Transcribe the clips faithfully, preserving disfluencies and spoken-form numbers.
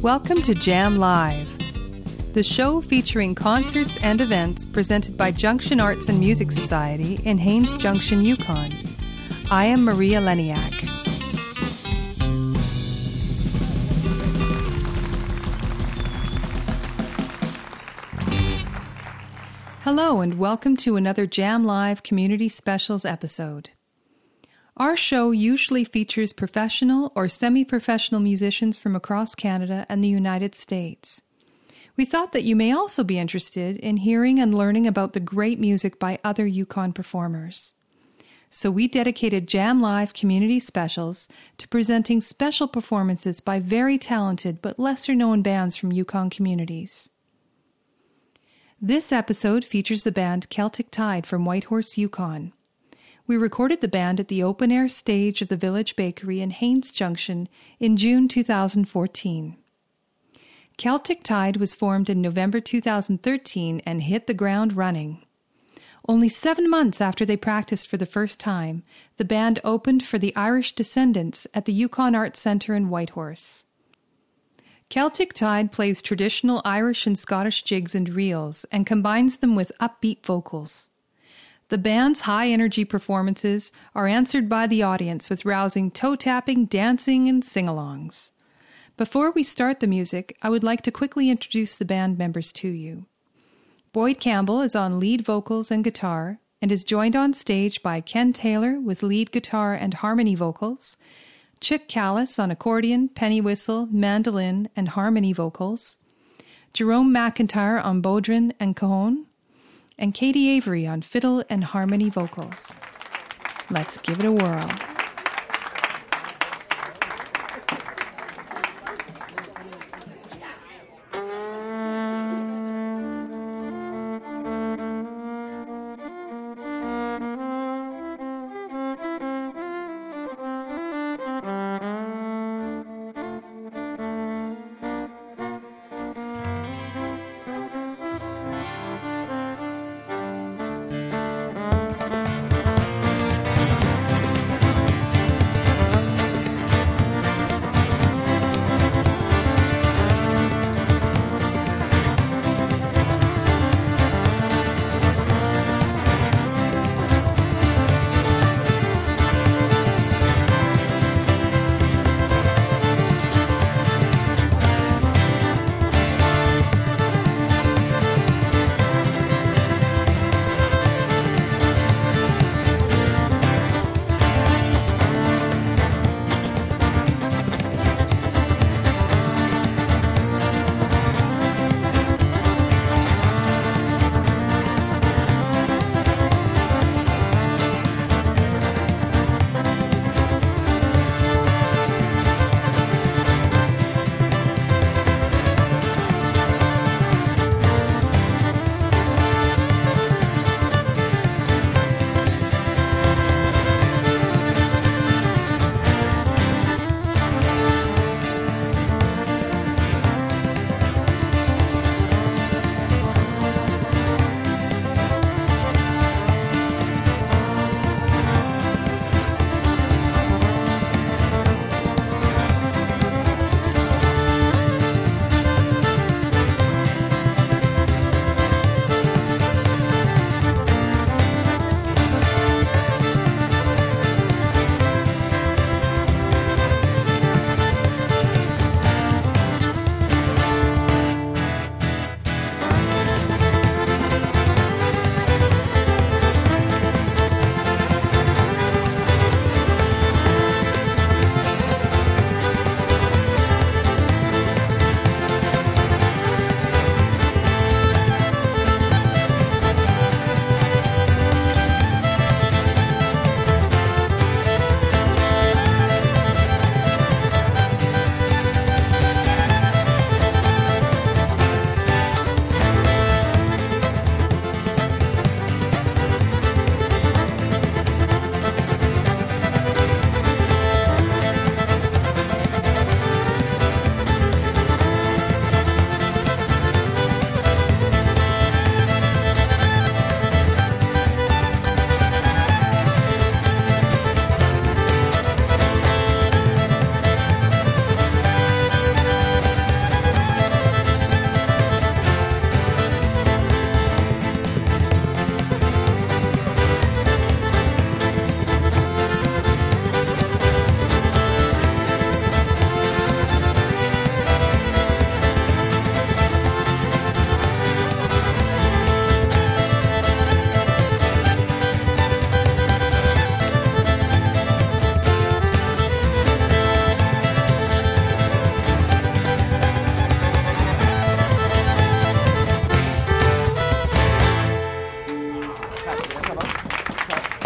Welcome to Jam Live, the show featuring concerts and events presented by Junction Arts and Music Society in Haines Junction, Yukon. I am Maria Leniak. Hello and welcome to another Jam Live Community Specials episode. Our show usually features professional or semi-professional musicians from across Canada and the United States. We thought that you may also be interested in hearing and learning about the great music by other Yukon performers. So we dedicated Jam Live Community Specials to presenting special performances by very talented but lesser-known bands from Yukon communities. This episode features the band Celtic Tide from Whitehorse, Yukon. We recorded the band at the open-air stage of the Village Bakery in Haines Junction in June two thousand fourteen. Celtic Tide was formed in November two thousand thirteen and hit the ground running. Only seven months after they practiced for the first time, the band opened for the Irish Descendants at the Yukon Arts Centre in Whitehorse. Celtic Tide plays traditional Irish and Scottish jigs and reels and combines them with upbeat vocals. The band's high-energy performances are answered by the audience with rousing toe-tapping, dancing, and sing-alongs. Before we start the music, I would like to quickly introduce the band members to you. Boyd Campbell is on lead vocals and guitar and is joined on stage by Ken Taylor with lead guitar and harmony vocals, Chick Callis on accordion, penny whistle, mandolin, and harmony vocals, Jerome McIntyre on bodhrán and cajon, and Katie Avery on fiddle and harmony vocals. Let's give it a whirl.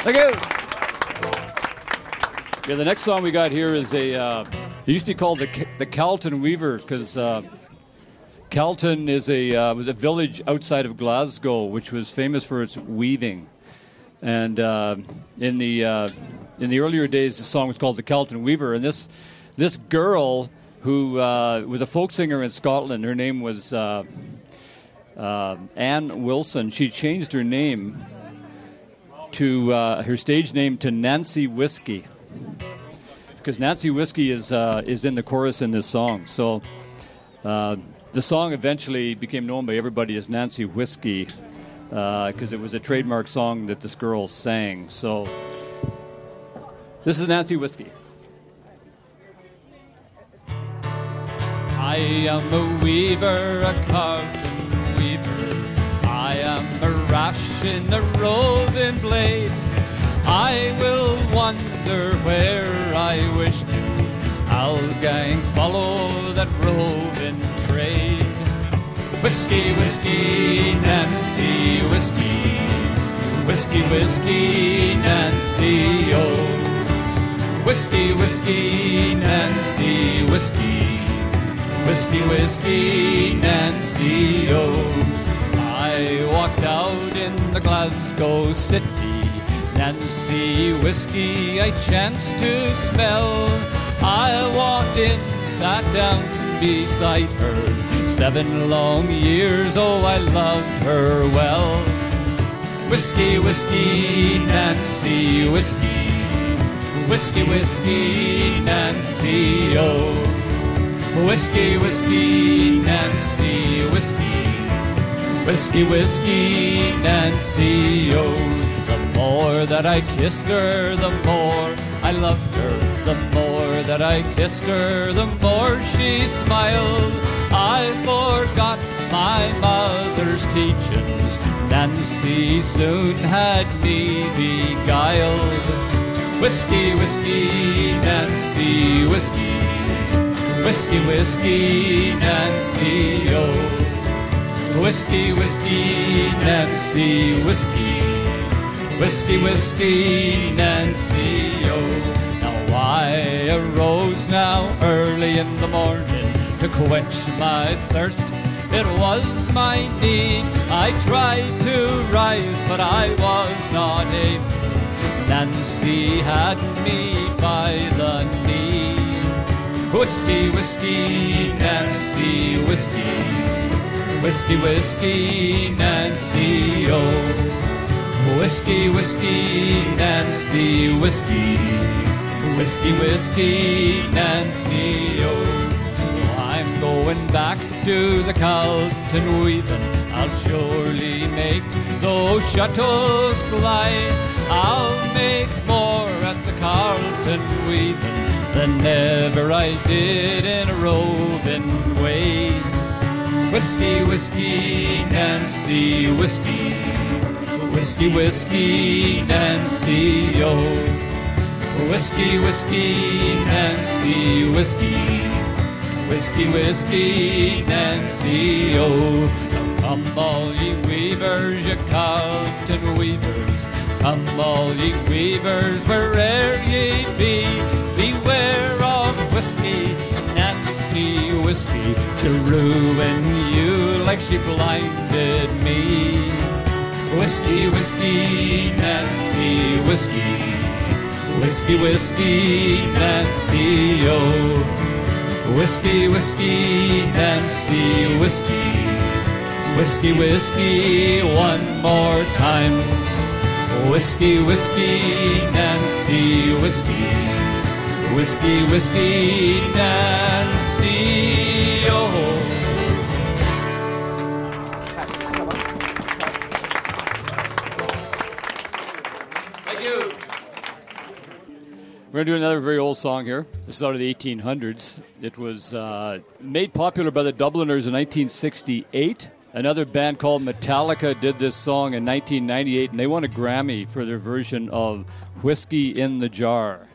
Thank you. Yeah, the next song we got here is a, uh, it used to be called the the Calton Weaver, because uh, Calton is a uh, was a village outside of Glasgow, which was famous for its weaving. And uh, in the uh, in the earlier days, the song was called the Calton Weaver. And this this girl who uh, was a folk singer in Scotland, her name was uh, uh, Anne Wilson. She changed her name to uh, her stage name to Nancy Whiskey, because Nancy Whiskey is uh, is in the chorus in this song. So uh, the song eventually became known by everybody as Nancy Whiskey, because uh, it was a trademark song that this girl sang. So this is Nancy Whiskey. I am a weaver, a Calton weaver. I am a rash in a roving blade. I will wander where I wish to. I'll gang follow that roving trade. Whiskey, whiskey, Nancy, whiskey. Whiskey, whiskey, Nancy, oh. Whiskey, whiskey, Nancy, whiskey. Whiskey, whiskey, Nancy, oh. I walked out in the Glasgow city. Nancy Whiskey I chanced to smell. I walked in, sat down beside her. Seven long years, oh, I loved her well. Whiskey, whiskey, Nancy Whiskey. Whiskey, whiskey, Nancy, oh. Whiskey, whiskey, Nancy Whiskey. Whiskey, whiskey, Nancy, oh. The more that I kissed her, the more I loved her. The more that I kissed her, the more she smiled. I forgot my mother's teachings. Nancy soon had me beguiled. Whiskey, whiskey, Nancy, whiskey. Whiskey, whiskey, Nancy, oh. Whiskey, whiskey, Nancy, whiskey. Whiskey, whiskey, Nancy, oh. Now I arose now early in the morning to quench my thirst. It was my need. I tried to rise, but I was not able. Nancy had me by the knee. Whiskey, whiskey, Nancy, whiskey. Whiskey, whiskey, Nancy, oh. Whiskey, whiskey, Nancy, whiskey. Whiskey, whiskey, Nancy, oh. I'm going back to the Calton weaving. I'll surely make those shuttles fly. I'll make more at the Calton weaving than ever I did in a roving way. Whiskey, whiskey, Nancy, whiskey. Whiskey, whiskey, Nancy, oh. Whiskey, whiskey, Nancy, whiskey. Whiskey, whiskey, Nancy, oh. Now come all ye weavers, ye Calton weavers. Come all ye weavers, where'er ye be. Beware of whiskey, Nancy, whiskey. She'll ruin you like she blinded me. Whiskey, whiskey, Nancy, whiskey. Whiskey, whiskey, Nancy, oh. Whiskey, whiskey, Nancy, whiskey. Whiskey, whiskey, one more time. Whiskey, whiskey, Nancy, whiskey. Whiskey, whiskey, Nancy, oh. We're going to do another very old song here. This is out of the eighteen hundreds. It was uh, made popular by the Dubliners in nineteen sixty-eight. Another band called Metallica did this song in nineteen ninety-eight, and they won a Grammy for their version of Whiskey in the Jar.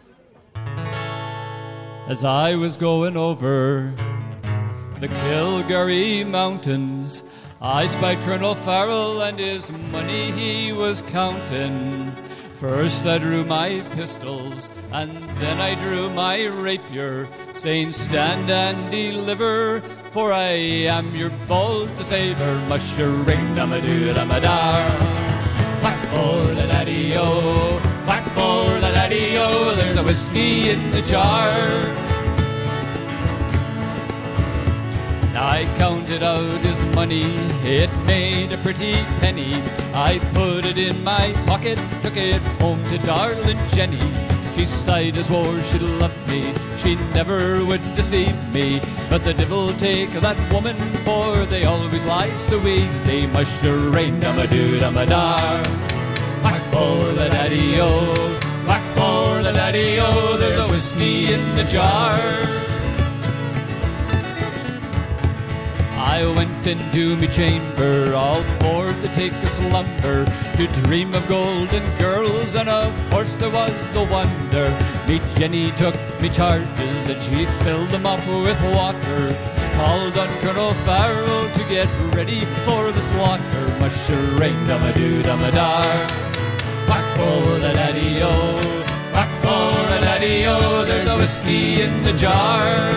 As I was going over the Kilgarry Mountains, I spied Colonel Farrell and his money he was counting. First I drew my pistols, and then I drew my rapier, saying, stand and deliver, for I am your bold deceiver. Mush-a-ring-dum-a-doo-dum-a-dar. Whack for the daddy-o, whack for the daddy-o, there's a whiskey in the jar. I counted out his money, it made a pretty penny. I put it in my pocket, took it home to darling Jenny. She sighed and swore she'd love me, she never would deceive me. But the devil take that woman, for they always lie so easy. Mush-a-ring-dum-a-doo-dum-a-dar. Whack for the daddy-o, whack for the daddy-o, there's a whiskey in the jar. I went into me chamber, all for to take a slumber, to dream of golden girls, and of course there was no wonder. Me Jenny took me charges, and she filled them up with water, called on Colonel Farrell to get ready for the slaughter. Mush-a-ring-dum-a-doo-dum-a-dar. Whack for the daddy-o, whack for the daddy-o, there's a whiskey in the jar.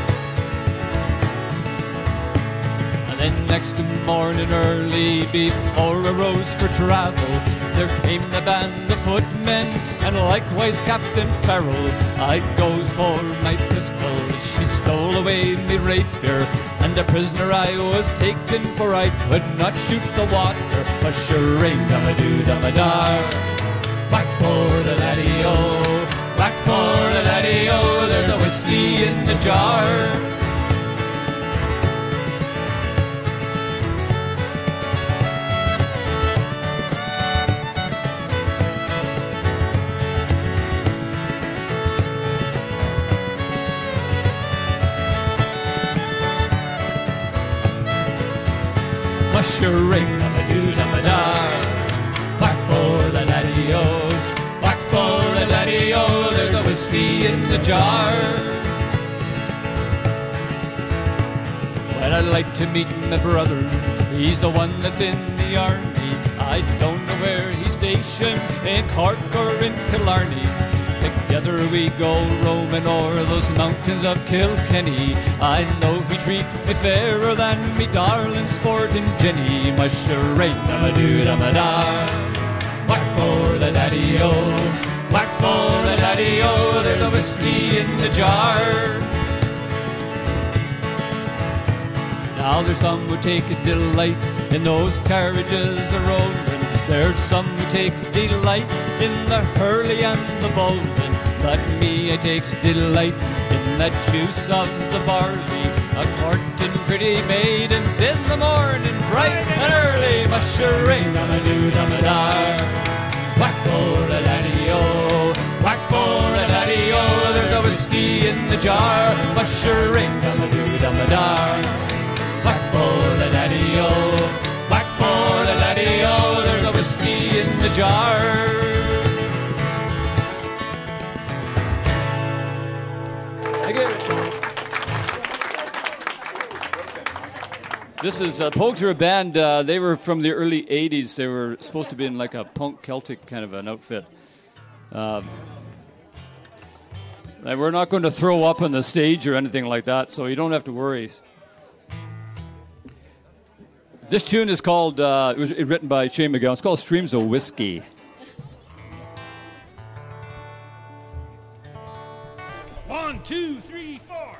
Then next morning early, before I rose for travel, there came the band of footmen, and likewise Captain Farrell. I goes for my pistol, she stole away me rapier, and a prisoner I was taken, for I could not shoot the water. Mush-a-ring-dum-a-doo-dum-a-dar. Whack for the daddy-o, whack for the daddy-o, there's a whiskey in the jar. Mush-a-ring-dum-a-doo-dum-a-dar. Whack for the daddy-o, whack for the daddy-o, there's a whiskey in the jar. Well, I'd like to meet my brother, he's the one that's in the army. I don't know where he's stationed, in Cork or in Killarney. Together we go roaming o'er those mountains of Kilkenny. I know he treat me fairer than me darling sporting Jenny. Mush-a-ring-dum-a-doo-dum-a-dar. Whack for the daddy-o, whack for the daddy-o, there's a whiskey in the jar. Now there's some who take a delight in those carriages a-rolling. There's some who take delight in the hurley and the bowling. But me, I takes delight in that juice of the barley. A courting pretty maidens in the morning, bright and early. Mush-a-ring-dum-a-doo-dum-a-dar. Whack for the daddy-o, whack for the daddy-o, there's a whiskey in the jar. Mush-a-ring-dum-a-doo-dum-a-dar. Whack for the daddy-o, whack for the daddy-o, there's a whiskey in the jar. Thank you. This is uh, Pogues are a band. Uh, they were from the early eighties. They were supposed to be in like a punk Celtic kind of an outfit. Um, and we're not going to throw up on the stage or anything like that, so you don't have to worry. This tune is called, uh, it was written by Shane MacGowan. It's called Streams of Whiskey. One, two, three, four.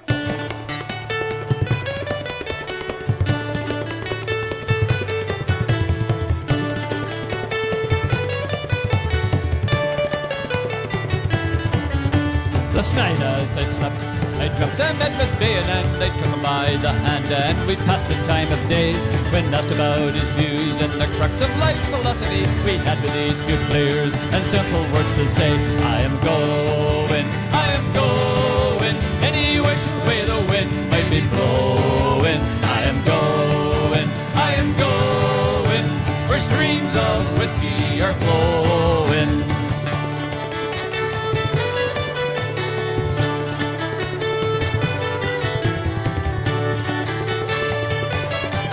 Last night as I slept, I dreamt I met with Bayan and I took him by the hand and we passed the time of day. When asked about his views and the crux of life's philosophy, we had with these few clear and simple words to say. I am going, I am going, any which way the wind may be blowing. I am going, I am going, where streams of whiskey are flowing.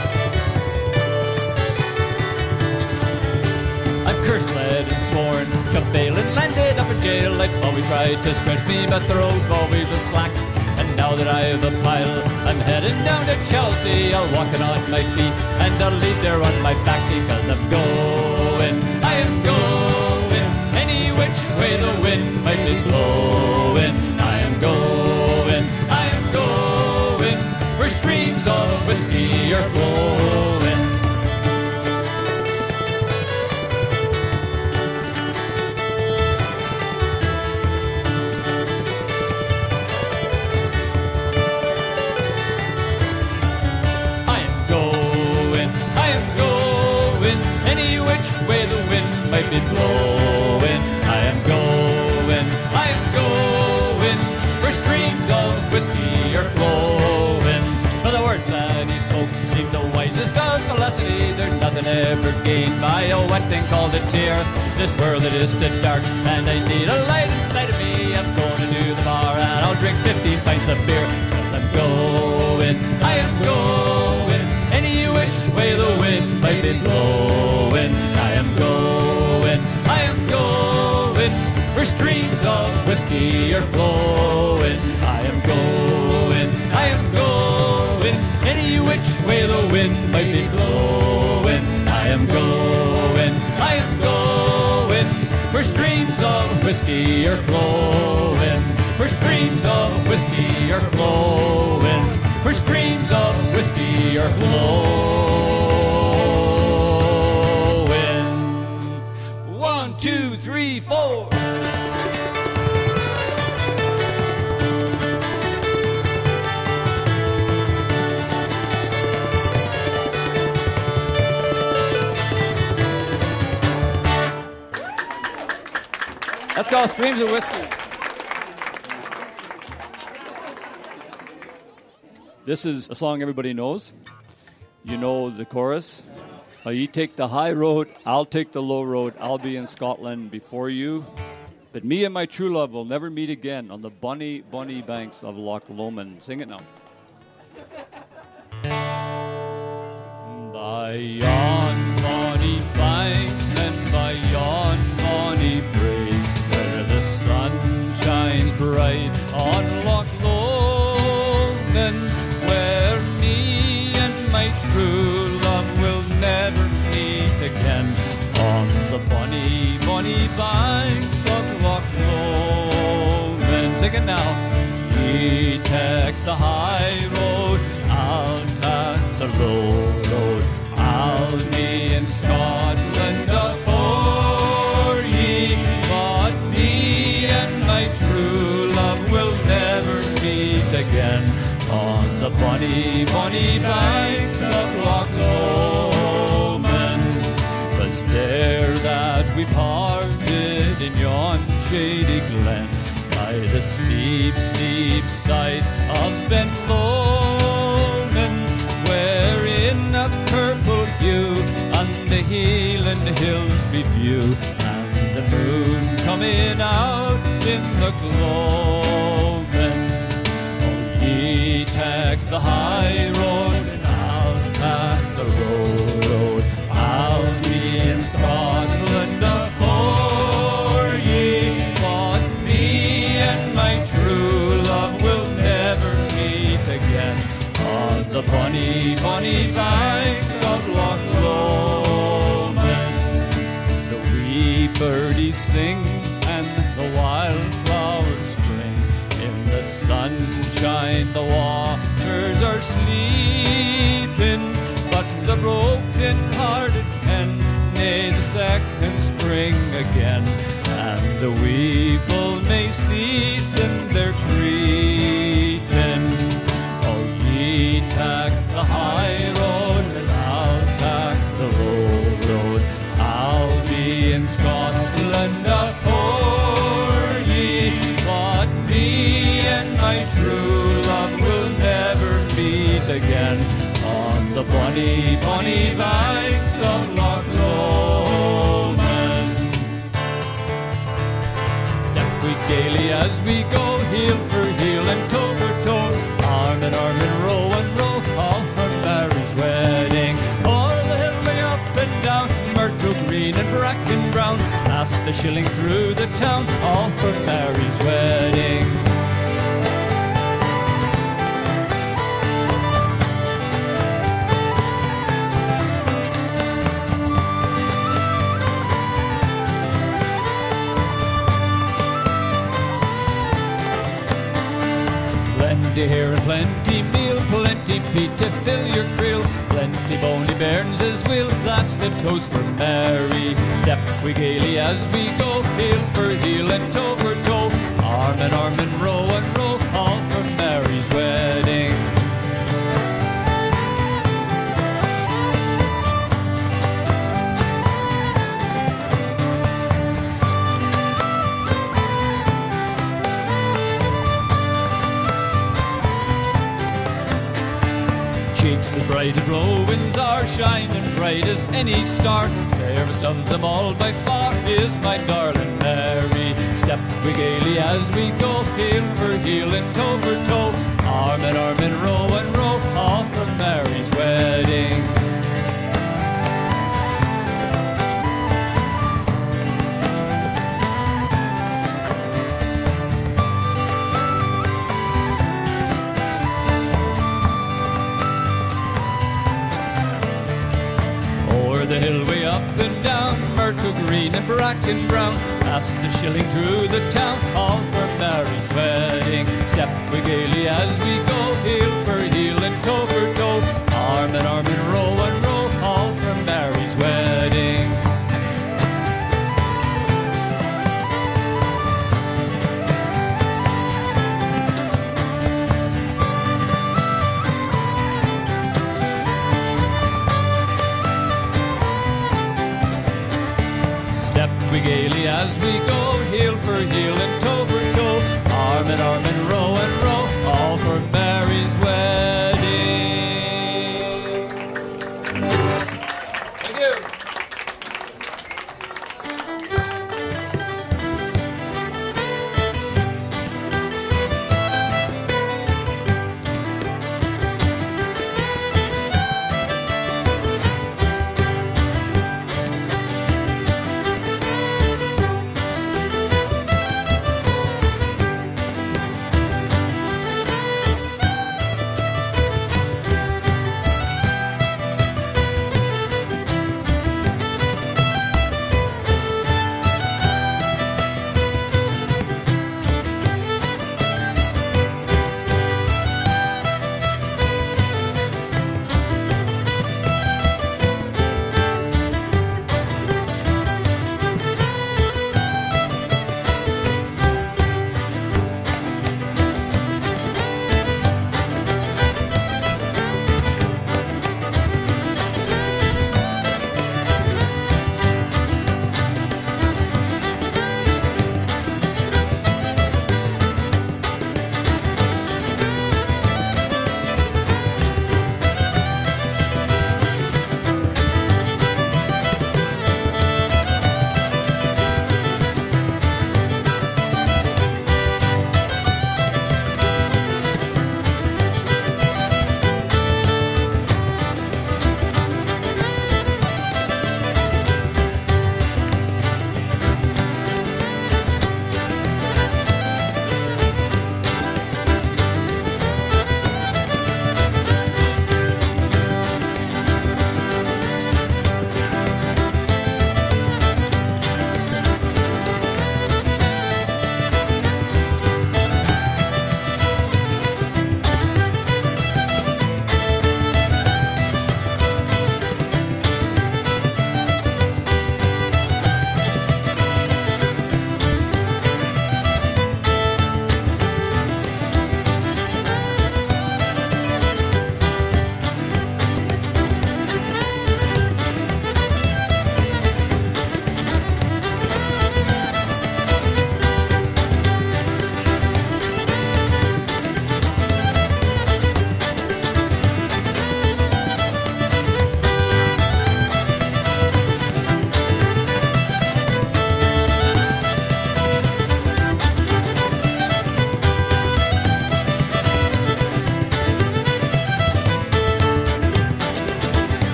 Cursed, bled, and sworn of bail and landed up in jail. They've always tried to scratch me, but the road always was slack. And now that I have a pile, I'm heading down to Chelsea. I'll walk it on my feet, and I'll leave there on my back, because I'm going, I am going, any which way the wind might be blowing. I am going, I am going, where streams of whiskey are flowing. Might be blowing. I am going, I am going, where streams of whiskey are flowing. But the words that he spoke seemed the wisest of philosophy. There's nothing ever gained by a wet thing called a tear. This world it is too dark, and I need a light inside of me. I'm going to do the bar, and I'll drink fifty pints of beer. Cause I'm going, I am going, any which way the wind might be blowing. I am going, I am going, where streams of whiskey are flowing. I am going, I am going, any which way the wind might be blowing. I am going, I am going, where streams of whiskey are flowing. Where streams of whiskey are flowing. Where streams of whiskey are flowing. One, two, three, four. Let's go, Streams of Whiskey. This is a song everybody knows. You know the chorus. Uh, you take the high road, I'll take the low road. I'll be in Scotland before you. But me and my true love will never meet again on the bonny, bonny banks of Loch Lomond. Sing it now. By yon bonny banks and by yon bonny braes, where the sun shines bright on Loch Lomond, where me and my true love will never meet again, on the bonny, bonny banks of Loch Lomond. Sing it now. Ye take the high road, I'll take the low road. I'll be in Scotland afore ye, but me and my true love will never meet again, on the bonny, bonny banks of Loch Lomond. 'Twas there that we parted in yon shady glen, by the steep, steep sides of Ben Lomond, where in a purple hue on the Heeland hills we view, and the moon coming out in the gloaming. Oh, ye take the high road, and I'll take the low road. I'll be in Scotland afore ye, but me and my true love will never meet again, on the bonny, bonny banks of Loch Lomond. The wee birdies sing and the wildflowers spring, in the sunshine the waters are sleeping, but the broken-hearted ken may the second spring again, and the weevil may cease in their greeting. Oh, ye take the high road, and I'll take the low road. I'll be in Scotland afore ye, but me and my true love will never meet again, on the bonny, bonny banks of Loch Lomond. Step we gaily as we go, heel for heel and toe for toe, arm in arm and row and row, all for Mary's wedding. O'er the hill way up and down Myrtle Green green and bracken brown, passed a shilling through the town, all for Mary's wedding. Plenty hair and plenty meal, plenty peat to fill your creel, plenty bony bairns as well, that's the toast for Mary. Step we gaily as we go, heel for heel and toe for toe, arm in arm and row and row, all for Mary's wedding. Cheeks as bright as Rowan's are, shining bright as any star, fairest of them all by far is my darling Mary. Step we gaily as we go, heel for heel and toe for toe, arm in arm and row and row, all for Mary's wedding. The hill way up and down, myrtle green and bracken brown, past the shilling through the town, all for Mary's wedding. Step we gaily as we go, heel for heel and toe for toe, arm in arm and row and row, all for Mary's wedding. We gaily as we go, heel for heel and toe for toe, arm in arm and row and row, all for Mary's wedding. Thank you.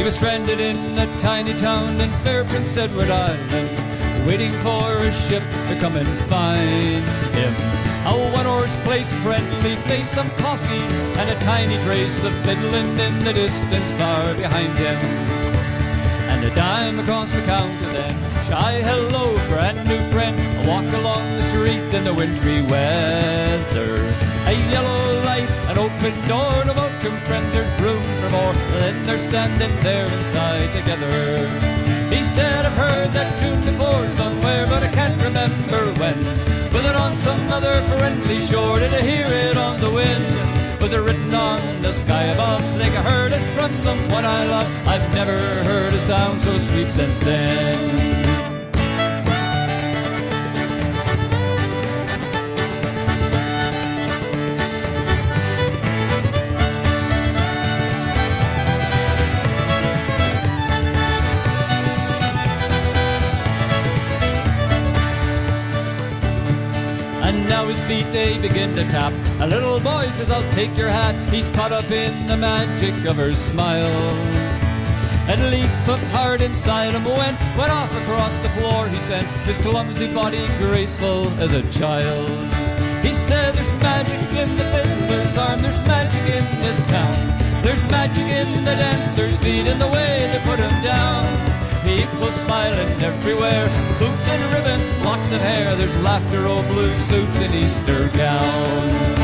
was stranded in a tiny town in fair Prince Edward Island, waiting for a ship to come and find him. A one-horse place, a friendly face, some coffee, and a tiny trace of Midland in the distance far behind him. And a dime across the counter then, shy hello, brand new friend, a walk along the street in the wintry weather. A yellow light, an open door, a welcome friend, there's room for more. Then they're standing there inside together. He said, I've heard that tune before somewhere, but I can't remember when. Was it on some other friendly shore? Did I hear it on the wind? Was it written on the sky above? I think I heard it from someone I love. I've never heard a sound so sweet since then. His feet, they begin to tap. A little boy says, I'll take your hat. He's caught up in the magic of her smile. And a leap of heart inside him went, went off across the floor. He sent his clumsy body graceful as a child. He said, there's magic in the fiddler's arm, there's magic in this town. There's magic in the dancers' feet and the way they put him down. People smiling everywhere, boots and ribbons, locks of hair. There's laughter, old blue suits and Easter gowns.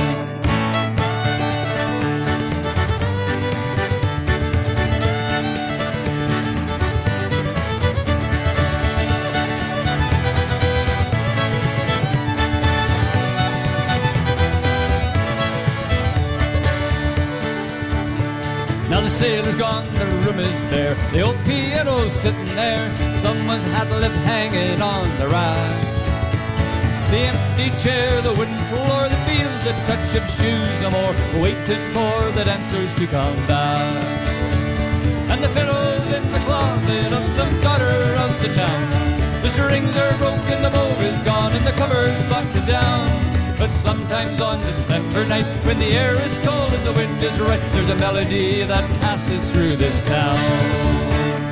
Now the sailor's gone, the room is bare. The old piano's sitting there. Someone's hat left hanging on the rack. The empty chair, the wooden floor that feels the touch of shoes no more, waiting for the dancers to come back. And the fiddle's in the closet of some daughter of the town. The strings are broken, the bow is gone, and the cover's buttoned down. But sometimes on December nights, when the air is cold and the wind is right, there's a melody that passes through this town.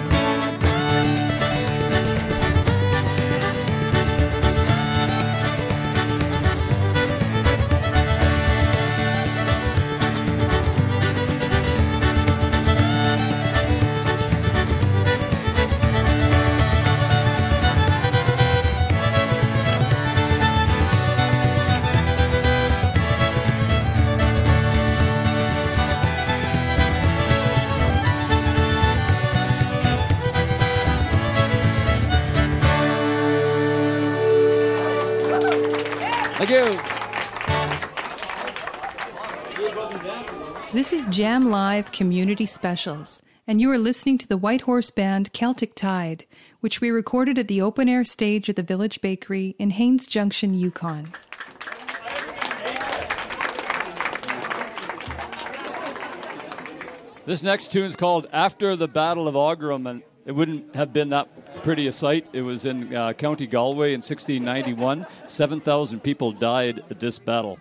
Thank you. This is Jam Live Community Specials, and you are listening to the White Horse Band Celtic Tide, which we recorded at the open-air stage at the Village Bakery in Haines Junction, Yukon. This next tune is called After the Battle of Aughrim, and it wouldn't have been that pretty a sight. It was in uh, County Galway in sixteen ninety-one. seven thousand people died at this battle.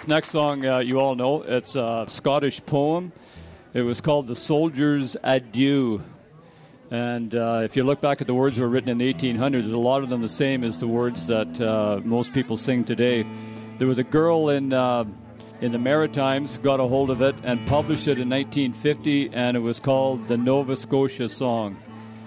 This next song uh, you all know. It's a Scottish poem. It was called The Soldier's Adieu. And uh, if you look back at the words that were written in the eighteen hundreds, a lot of them the same as the words that uh, most people sing today. There was a girl in uh, in the Maritimes, got a hold of it, and published it in nineteen fifty, and it was called the Nova Scotia Song.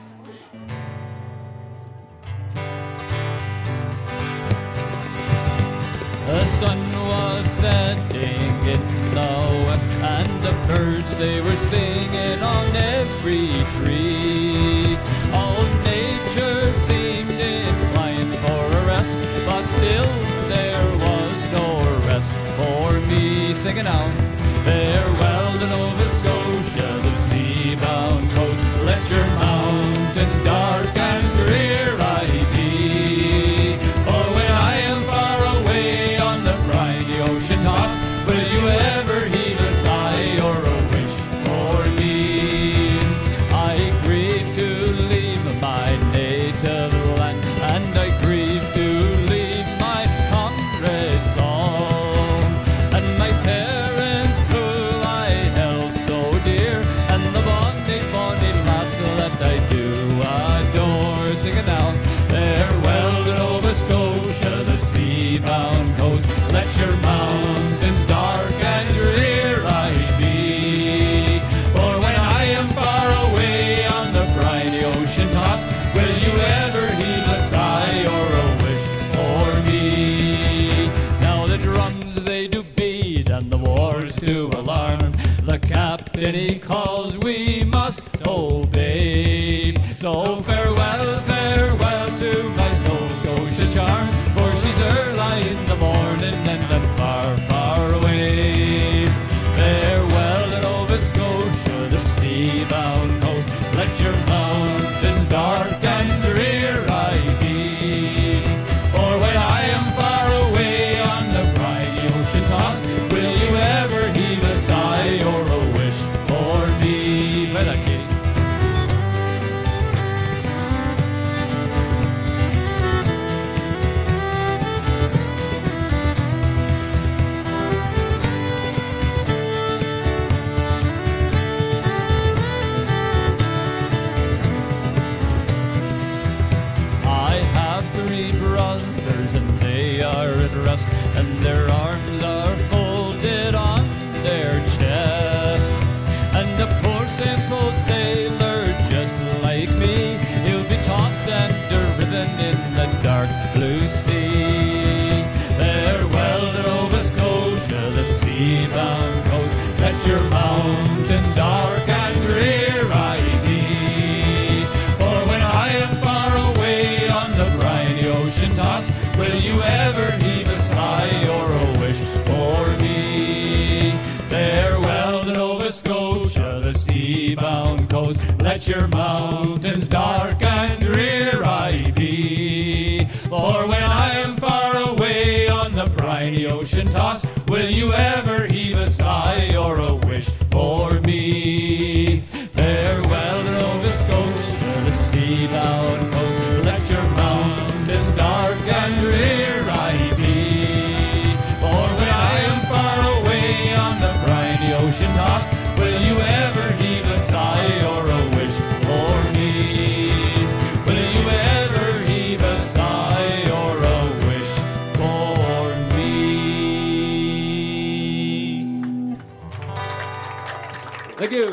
The sun was setting in the west, and the birds, they were singing on every tree. All nature seemed inclined for a rest, but still there was no rest for me. Singing out, farewell to Nova Scotia, the sea-bound coast. Let your mountains dark and drear I be. For when I am far away on the briny ocean tossed, will you ever heave a sigh or a wish for me? I grieve to leave my native land, and I grieve to leave my comrades all, and my parents who I held so dear, and the bonny, bonny lass that I do adore. Sing it now. Farewell to Nova Scotia, the sea-bound coast. Let your mountains dark and drear I be. For when I am far away on the briny ocean tossed, will you ever heave a sigh or a wish for me? Now the drums they do beat and the wars do alarm. The captain he calls, we must obey. So farewell, farewell to my Nova Scotia charm, for she's early in the morning and I'm far, far away. Farewell to Nova Scotia, the sea-bound coast. Let your mountains dark and drear I be. For when I am far away on the briny ocean tossed, will you ever heave a sigh or a wish for me? Play that, Katie. I have three brothers and they are at rest, and their arms are folded on their chest. And a poor simple sailor just like me, he'll be tossed and driven in the dark blue sea. Farewell to Nova Scotia, the sea-bound coast. Let your mountains dark and drear I be. For when I am far away on the briny ocean tossed, will you ever heave a sigh or a wish for me? Farewell to Nova Scotia, the sea-bound coast. Let your mountains dark and drear I be. For when I am far away on the briny ocean tossed, will you ever heave a sigh or a wish for me? Farewell to Nova Scotia, the sea-bound coast. Let your mountains dark and drear I be. For when I am far away on the briny ocean tossed, will you ever heave a sigh or a wish for me? Will you ever heave a sigh or a wish for me? Thank you.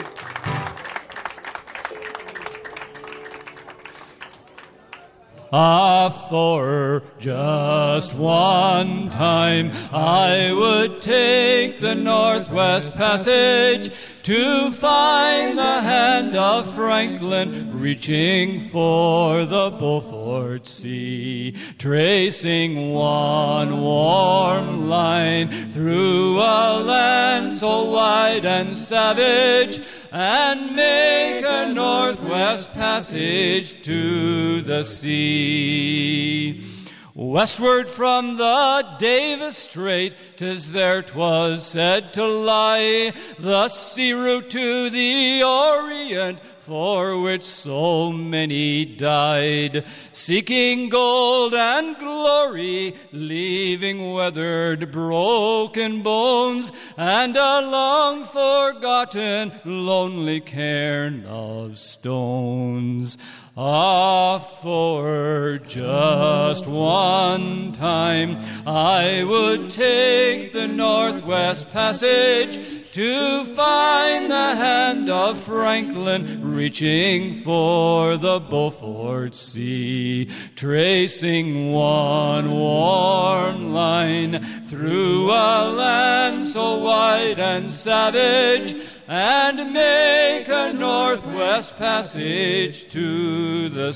Ah, for just one time I would take the Northwest Passage to find the hand of Franklin reaching for the Beaufort Sea, tracing one warm line through a land so wide and savage, and make a Northwest Passage to the sea. Westward from the Davis Strait, 'tis there 'twas said to lie, the sea route to the Orient, for which so many died, seeking gold and glory, leaving weathered, broken bones, and a long-forgotten, lonely cairn of stones. Ah, for just one time I would take the Northwest Passage to find the hand of Franklin reaching for the Beaufort Sea, tracing one warm line through a land so wide and savage, and make a Northwest Passage to the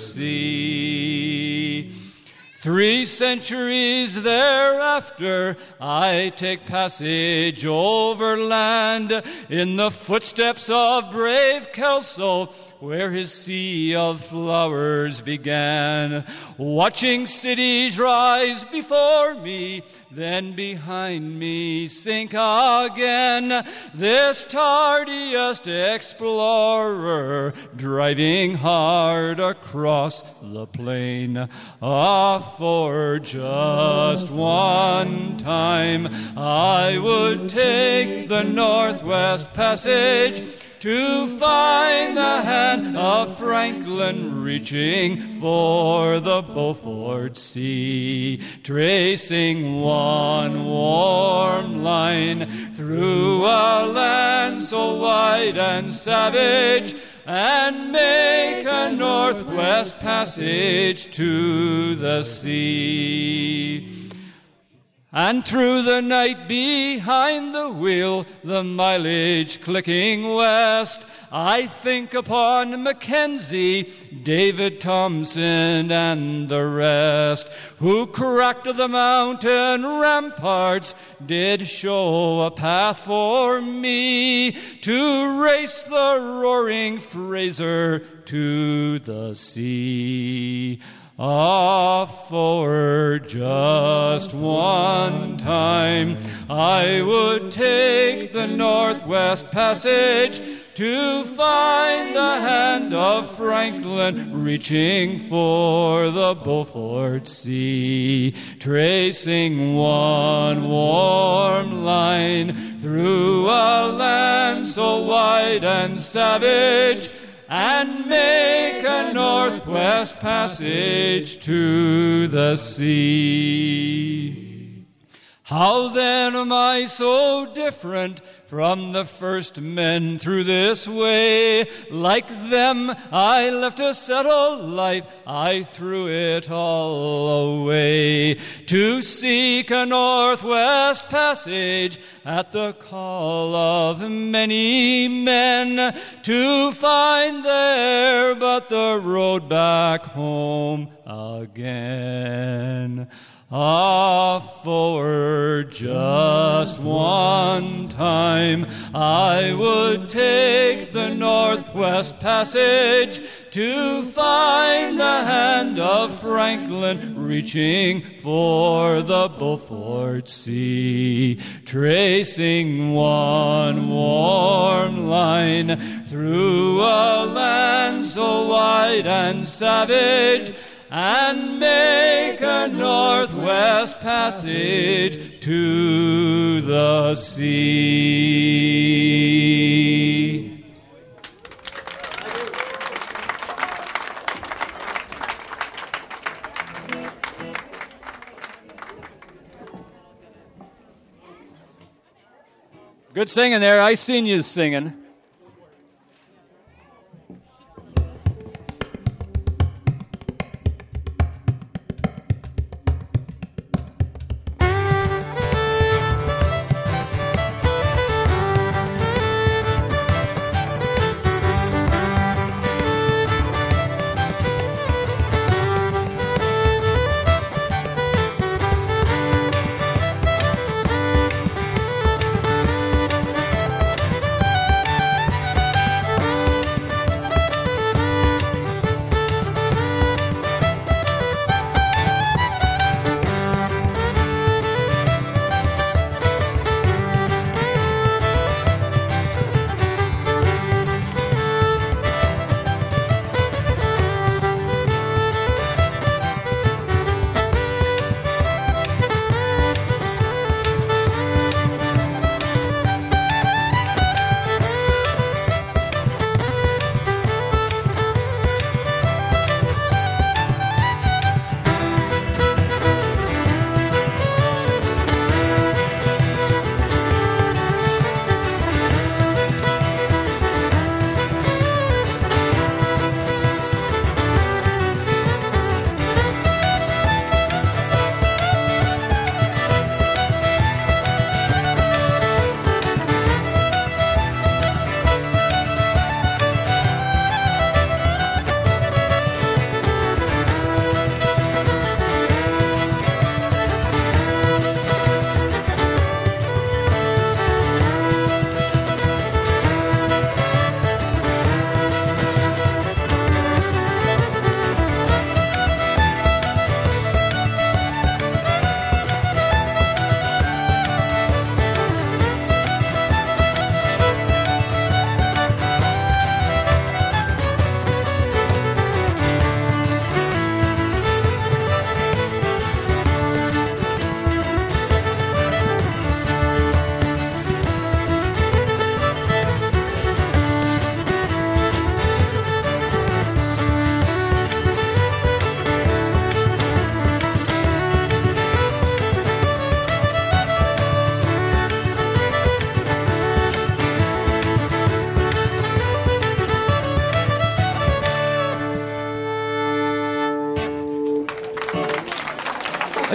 sea. Three centuries thereafter, I take passage overland in the footsteps of brave Kelso, where his sea of flowers began, watching cities rise before me, then behind me sink again. This tardiest explorer, driving hard across the plain. Ah, for just one time I would take the Northwest Passage to find the hand of Franklin reaching for the Beaufort Sea, tracing one warm line through a land so wide and savage, and make a Northwest Passage to the sea. And through the night behind the wheel, the mileage clicking west, I think upon Mackenzie, David Thompson, and the rest, who cracked the mountain ramparts, did show a path for me to race the roaring Fraser to the sea. Ah, for just one time I would take the Northwest Passage to find the hand of Franklin reaching for the Beaufort Sea, tracing one warm line through a land so wide and savage, and make a Northwest Passage to the sea. How then am I so different from the first men through this way? Like them, I left a settled life, I threw it all away, to seek a Northwest Passage at the call of many men, to find there but the road back home again. Ah, for just one time I would take the Northwest Passage to find the hand of Franklin reaching for the Beaufort Sea, tracing one warm line through a land so wide and savage, and make a Northwest Passage to the sea. Good singing there. I seen you singing.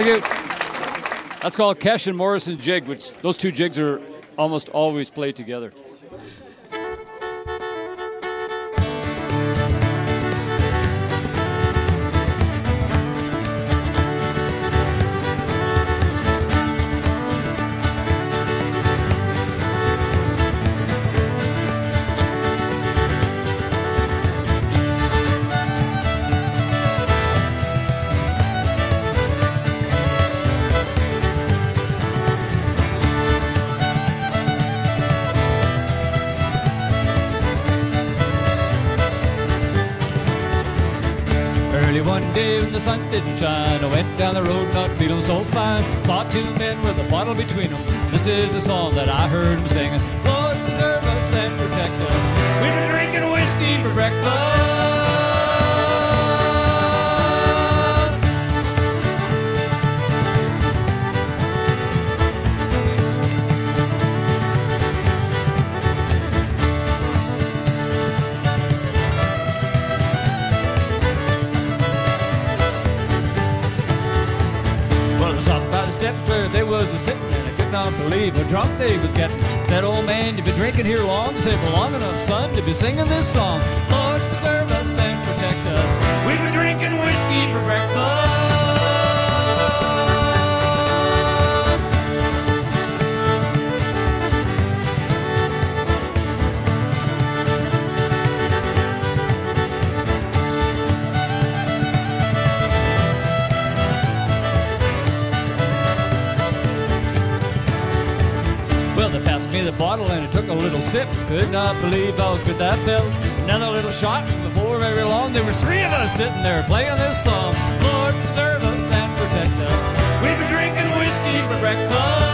Thank you. That's called Kesh and Morrison Jig, which those two jigs are almost always played together. One day when the sun didn't shine, I went down the road not feeling so fine. Saw two men with a bottle between them. This is the song that I heard them singing. Lord, preserve us and protect us. We've been drinking whiskey for breakfast. Steps where they was a sitting, and I could not believe how drunk they was getting. Said, old man, you've been drinking here long. Said, well, long enough, son, to be singing this song. Lord, preserve us and protect us. We've been drinking whiskey for breakfast. Me the bottle and I took a little sip. Could not believe how good that felt. Another little shot, and before very long there were three of us sitting there playing this song. Lord, preserve us and protect us. We've been drinking whiskey for breakfast.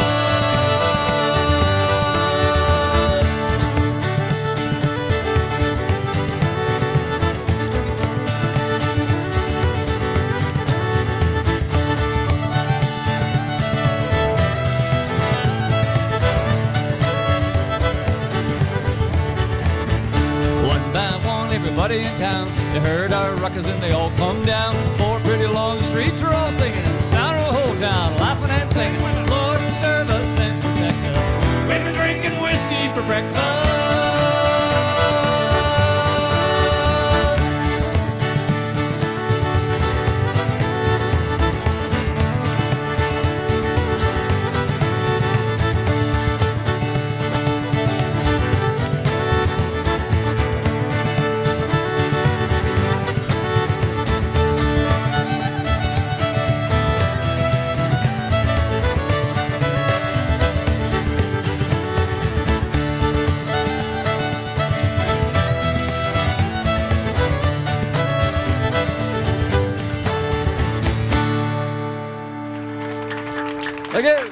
Everybody in town, they heard our ruckus and they all come down. Four pretty long streets were all singing, sound of the whole town laughing and singing. Lord, preserve us and protect us. We've been drinking whiskey for breakfast. Thank you.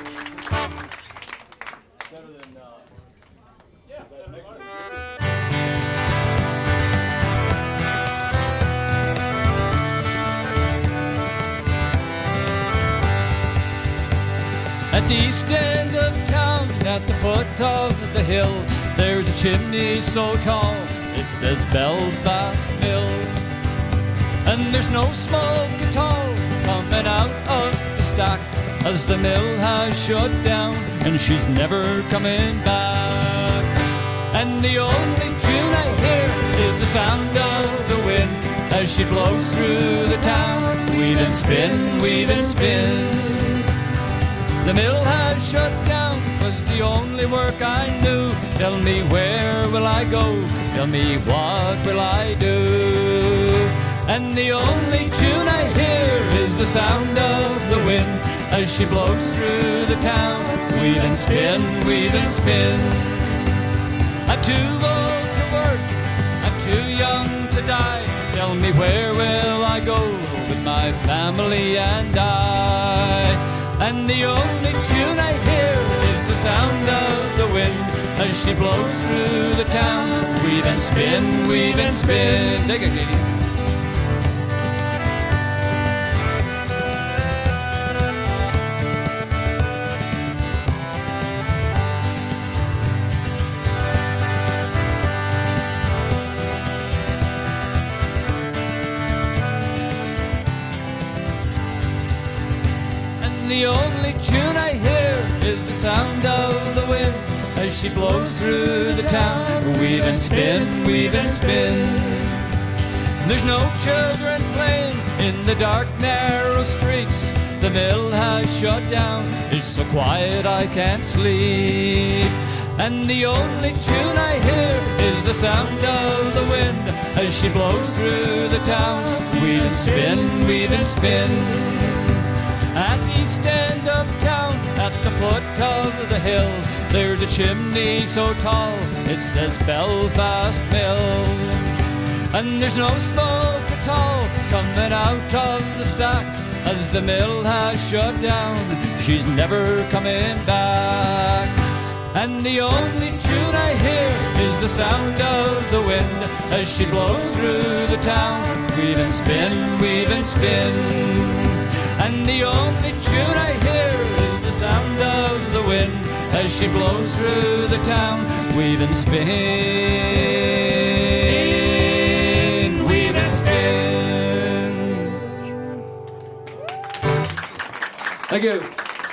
At the east end of town, at the foot of the hill, there's a chimney so tall, it says Belfast Mill. And there's no smoke at all coming out of the stack, as the mill has shut down and she's never coming back. And the only tune I hear is the sound of the wind as she blows through the town. Weave and spin, weave and spin. The mill has shut down, was the only work I knew. Tell me, where will I go? Tell me, what will I do? And the only tune I hear is the sound of the wind as she blows through the town. Weave and spin, weave and spin. I'm too old to work, I'm too young to die. Tell me, where will I go with my family and I? And the only tune I hear is the sound of the wind as she blows through the town. Weave and spin, weave and spin. Take it, Katie. And the only tune I hear is the sound of the wind as she blows through the town. Weave and spin, weave and spin. There's no children playing in the dark, narrow streets. The mill has shut down. It's so quiet I can't sleep. And the only tune I hear is the sound of the wind as she blows through the town. Weave and spin, weave and spin. At the east end of town, at the foot of the hill, there's a chimney so tall, it says Belfast Mill. And there's no smoke at all coming out of the stack as the mill has shut down. She's never coming back. And the only tune I hear is the sound of the wind as she blows through the town. Weave and spin, weave and spin. And the only tune I hear is the sound of the wind as she blows through the town. Weave and spin. Thank you.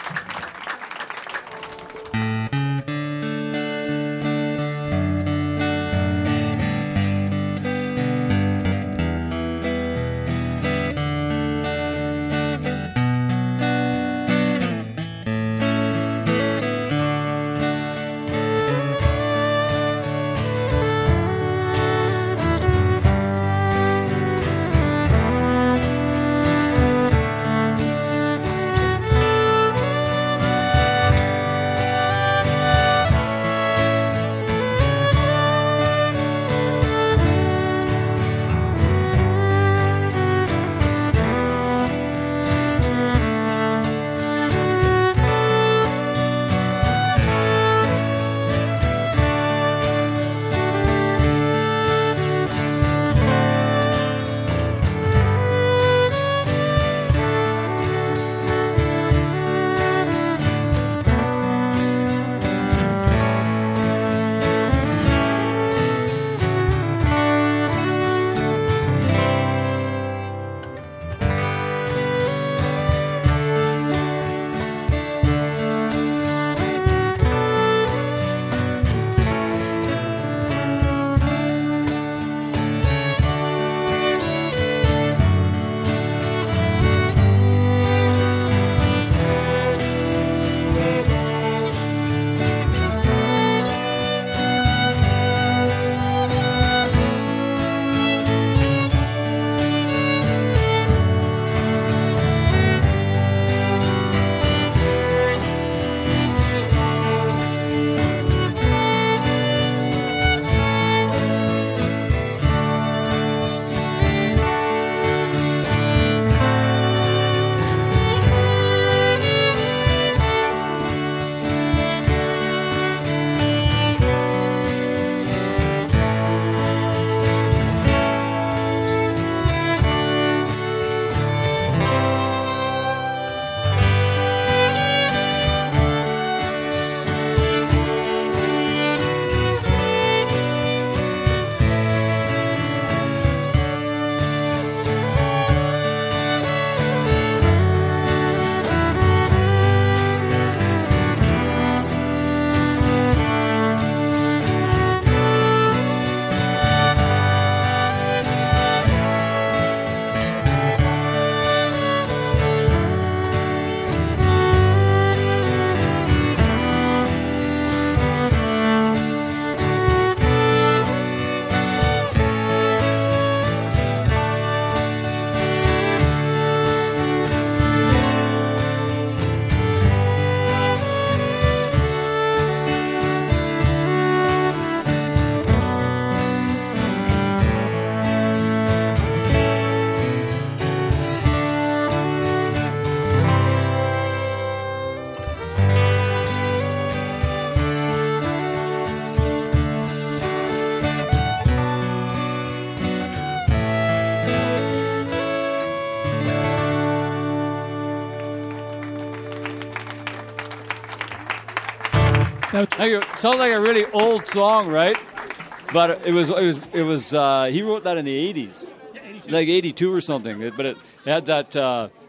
Thank you. Sounds like a really old song, right? But it was it was it was uh, he wrote that in the eighties, like eighty-two or something. But it had that uh,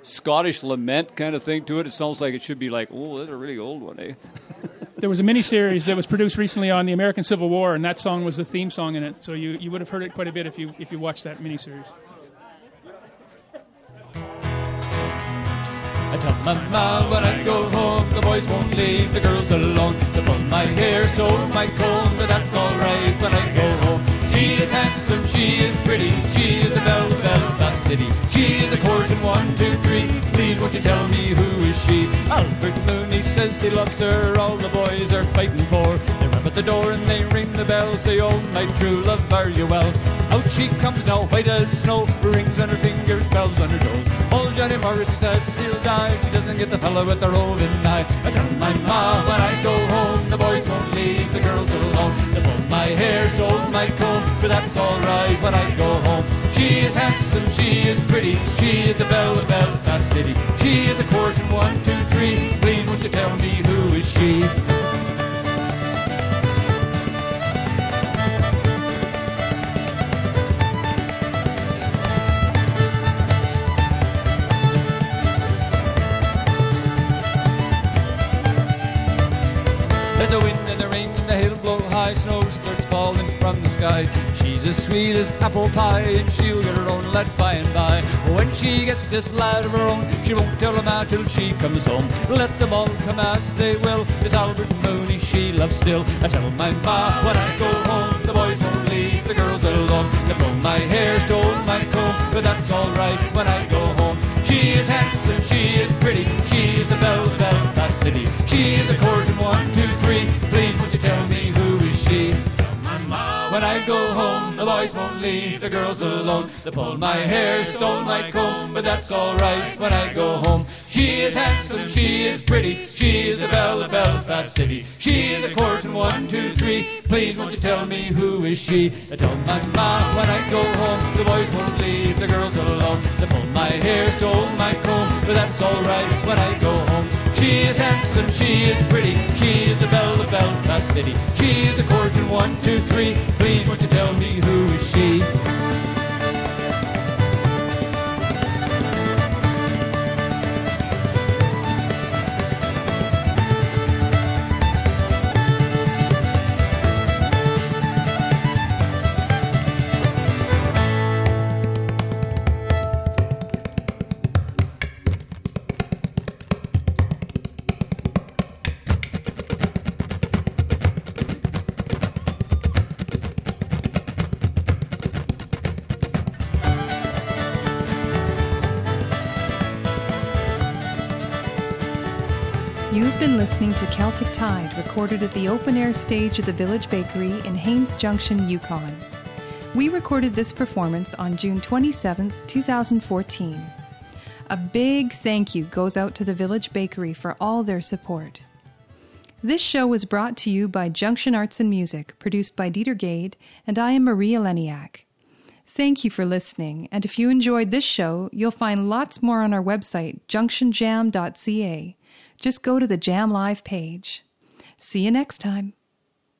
Scottish lament kind of thing to it. It sounds like it should be like, oh, that's a really old one, eh? There was a miniseries that was produced recently on the American Civil War, and that song was the theme song in it. So you, you would have heard it quite a bit if you if you watched that miniseries. I tell my ma when I go home, the boys won't leave the girls alone. They pull my hair, stole my comb, but that's alright when I go home. She is handsome, she is pretty, she is the belle of Belfast City. She is a courting one, two, three, please won't you tell me who is she? Albert Mooney says he loves her, all the boys are fighting for. They rap at the door and they ring the bell, say, oh my true love, are you well? Out she comes now, white as snow, rings on her fingers, bells on her toes. Old Johnny Morrissey says he'll die if he doesn't get the fella with the roving eye. I tell my ma when I go home, the boys won't leave the girls alone. They pull my hair, stole my comb, but that's alright when I go home. She is handsome, she is pretty, she is the belle of Belfast City. She is a courting one, two, three, please won't you tell me who is she? Let the wind and the rain and the hail blow high, snow starts falling from the sky. She's as sweet as apple pie, and she'll get her own lad by and by. When she gets this lad of her own, she won't tell him out till she comes home. Let them all come as they will, it's Albert Mooney she loves still. I tell my ma when I go home, the boys won't leave the girls alone. They pull my hair, stole my comb, but that's alright when I go home. She is handsome, she is pretty, she is the belle of Belfast City. She is a courting one, two, three, please won't you tell me who is she? When I go home, the boys won't leave the girls alone. They pulled my hair, stole my comb, but that's alright when I go home. She is handsome, she is pretty, she is the belle of Belfast City. She is a courting one, two, three, please won't you tell me who is she? I tell my ma when I go home, the boys won't leave the girls alone. They pulled my hair, stole my comb, but that's alright when I go home. She is handsome, she is pretty, she is the belle of Belfast City. She is a courting one, two, three, please won't you tell me who is she? You've been listening to Celtic Tide, recorded at the open-air stage of the Village Bakery in Haines Junction, Yukon. We recorded this performance on June twenty-seventh, two thousand fourteen. A big thank you goes out to the Village Bakery for all their support. This show was brought to you by Junction Arts and Music, produced by Dieter Gade, and I am Marie Eleniak. Thank you for listening, and if you enjoyed this show, you'll find lots more on our website, junction jam dot c a. Just go to the Jam Live page. See you next time.